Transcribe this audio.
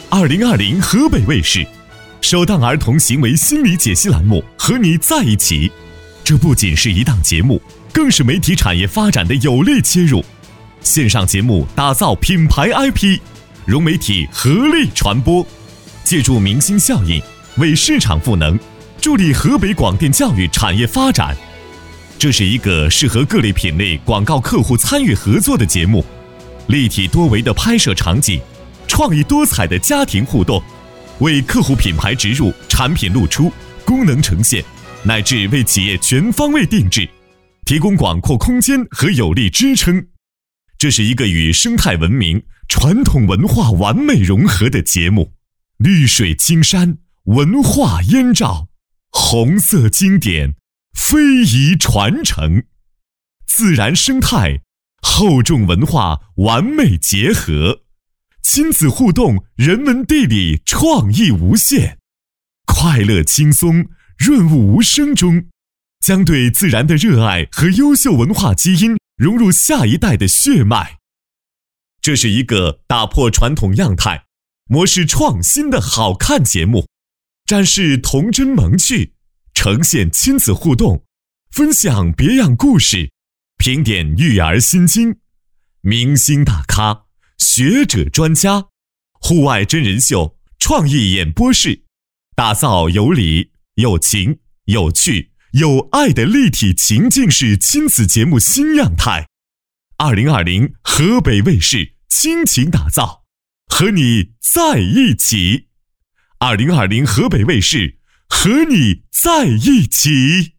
2020河北卫视首档儿童行为心理解析栏目《和你在一起》，这不仅是一档节目，更是媒体产业发展的有力切入。线上节目打造品牌 IP， 融媒体合力传播，借助明星效应为市场赋能，助力河北广电教育产业发展。这是一个适合各类品类广告客户参与合作的节目，立体多维的拍摄场景，创意多彩的家庭互动，为客户品牌植入、产品露出、功能呈现，乃至为企业全方位定制，提供广阔空间和有力支撑。这是一个与生态文明、传统文化完美融合的节目，绿水青山，文化赝照，红色经典，非遗传承，自然生态、厚重文化完美结合，亲子互动，人文地理创意无限，快乐轻松，润物无声中，将对自然的热爱和优秀文化基因融入下一代的血脉。这是一个打破传统样态、模式创新的好看节目，展示童真萌趣，呈现亲子互动，分享别样故事，评点育儿心经，明星大咖、学者专家，户外真人秀、创意演播室，打造有理、有情、有趣、有爱的立体情境式亲子节目新样态。2020河北卫视倾情打造，和你在一起。2020河北卫视，和你在一起。